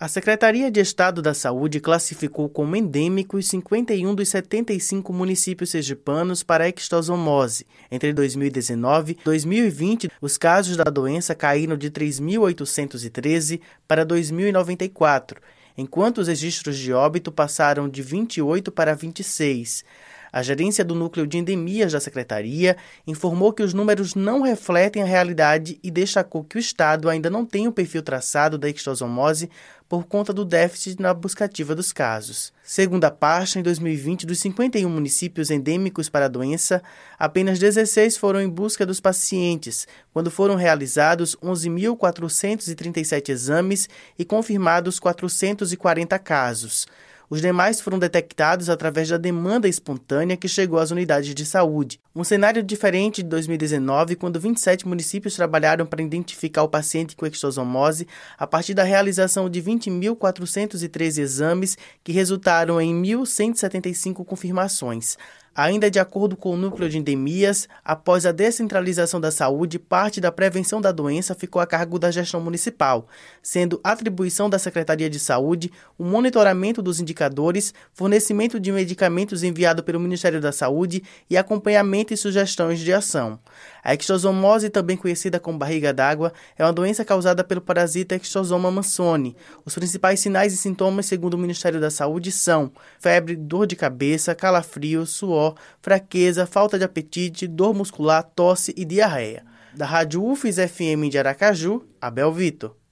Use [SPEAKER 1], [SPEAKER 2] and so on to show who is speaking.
[SPEAKER 1] A Secretaria de Estado da Saúde classificou como endêmicos 51 dos 75 municípios sergipanos para a ectozoomose. Entre 2019 e 2020, os casos da doença caíram de 3.813 para 2.094, enquanto os registros de óbito passaram de 28 para 26. A gerência do Núcleo de Endemias da Secretaria informou que os números não refletem a realidade e destacou que o Estado ainda não tem o perfil traçado da ectozoomose por conta do déficit na buscativa dos casos. Segundo a pasta, em 2020, dos 51 municípios endêmicos para a doença, apenas 16 foram em busca dos pacientes, quando foram realizados 11.437 exames e confirmados 440 casos. Os demais foram detectados através da demanda espontânea que chegou às unidades de saúde. Um cenário diferente de 2019, quando 27 municípios trabalharam para identificar o paciente com ectozoomose a partir da realização de 20.413 exames que resultaram em 1.175 confirmações. Ainda de acordo com o Núcleo de Endemias, após a descentralização da saúde, parte da prevenção da doença ficou a cargo da gestão municipal, sendo atribuição da Secretaria de Saúde o monitoramento dos indicadores, fornecimento de medicamentos enviado pelo Ministério da Saúde e acompanhamento e sugestões de ação. A ectozoomose, também conhecida como barriga d'água, é uma doença causada pelo parasita Ectozoma mansoni. Os principais sinais e sintomas, segundo o Ministério da Saúde, são febre, dor de cabeça, calafrio, suor, fraqueza, falta de apetite, dor muscular, tosse e diarreia. Da Rádio UFES FM de Aracaju, Abel Vitor.